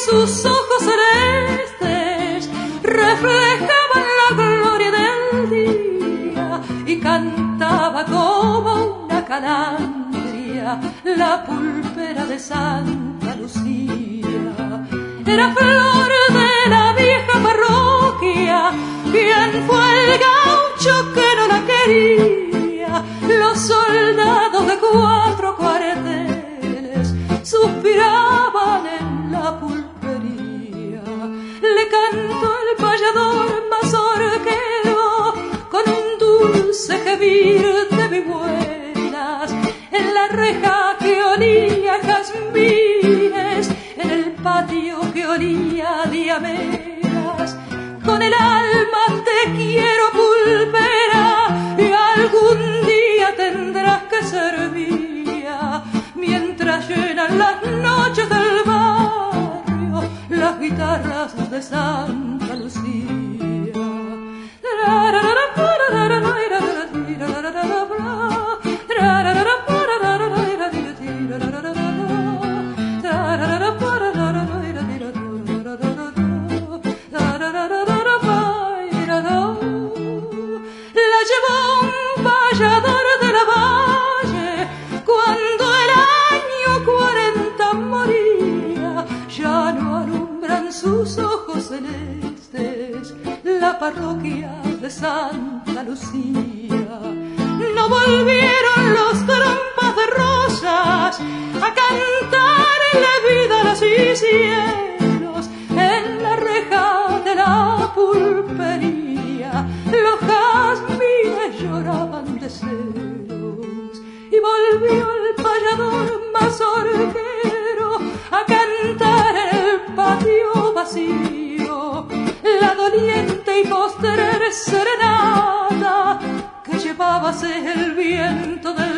sus ojos celestes reflejaban la gloria del día y cantaba como una calandria la pulpera de Santa Lucía. Era flor de la vieja parroquia, quien fue el gaucho que no la quería. Los soldados de 4 cuarteles suspiraban en la pulpería. Le cantó el payador mazorquero con un dulce gemir de vihuelas en la reja que olía a jazmines, en el patio que olía a diameras. Con el alma te quiero, pulpera, y algún día tendrás que ser mía, mientras llenan las noches del barrio las guitarras de Santa Lucía. La llevó un payador de la valle cuando el año 40 moría. Ya no alumbran sus ojos celestes la parroquia de Santa Lucía. No volvieron los trompas de rosas a cantarle vida a los cielos en la reja de la pulpería. Los jazmines lloraban de celos y volvió el payador mazorquero a cantar en el patio vacío la doliente y postrer serenata que llevábase el viento del